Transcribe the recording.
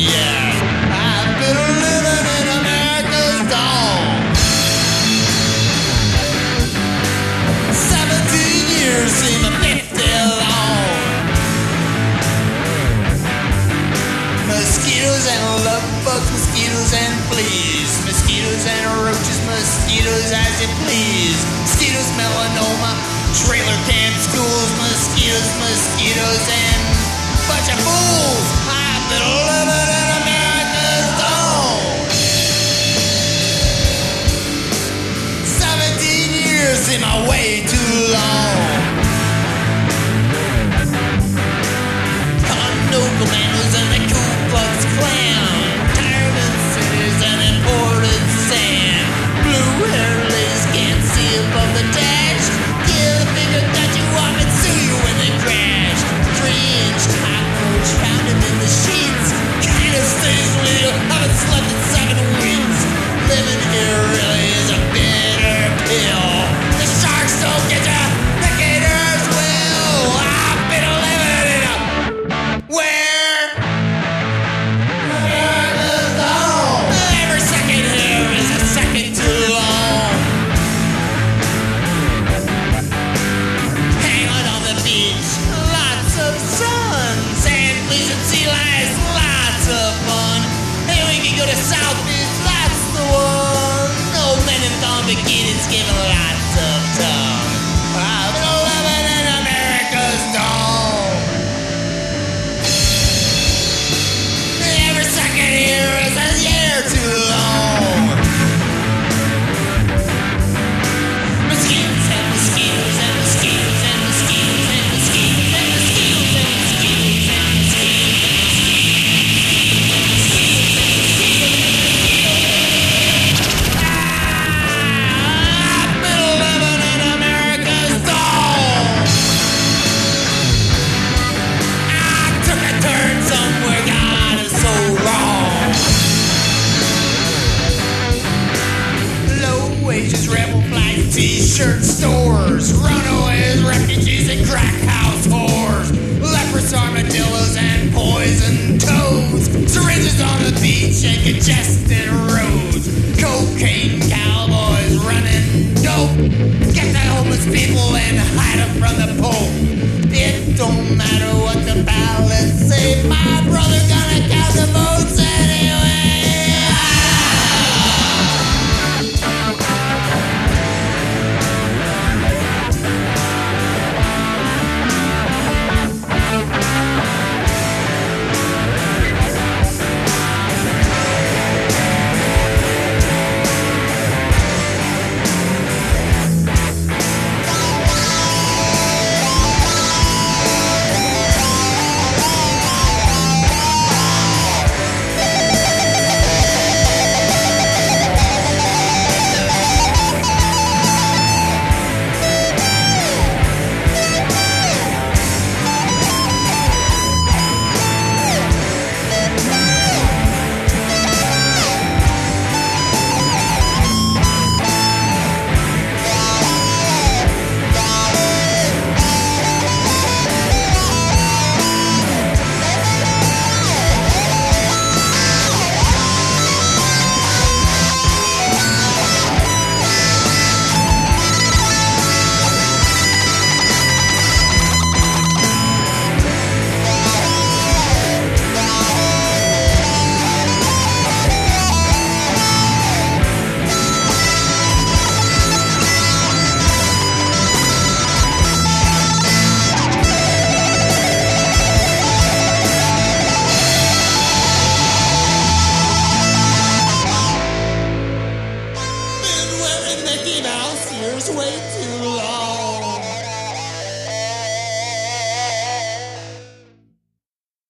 yeah. I've been living in America's dawn. 17 years seem a bit too long. Mosquitoes and love bugs, mosquitoes and fleas, mosquitoes and roaches, mosquitoes as you please, mosquitoes, melanoma, trailer camp schools, mosquitoes, mosquitoes, and bunch of fools. I've been living in America's dawn. 17 years seem a way too long. Condo commandos and the Ku Klux Klan, retirement centers and imported sand, blue-haired ladies can't see above the dash, give a finger that you want and sue you when they crash. 3-inch cockroach pounding in the sheets, kinda stays with you, haven't slept in 7 weeks. Living here really is a bitter pill. The sharks don't get ya, the gators will. I've been living in a where America's dawn. Every second here is a second too long. Hang out on the beach, lots of sun, sand fleas and sea lions, lots of fun. Hey, we can go to South Beach, that's the one. Old men in thong bikinis giving lots of tongue. I've been living in America's dawn. Every second here is a year too long. Mosquitoes and mosquitoes and mosquitoes and mosquitoes and mosquitoes and mosquitoes and mosquitoes and I've been living in America's dawn. I took a turn somewhere God is so wrong. Low wages, rebel flags, t-shirt stores, runaway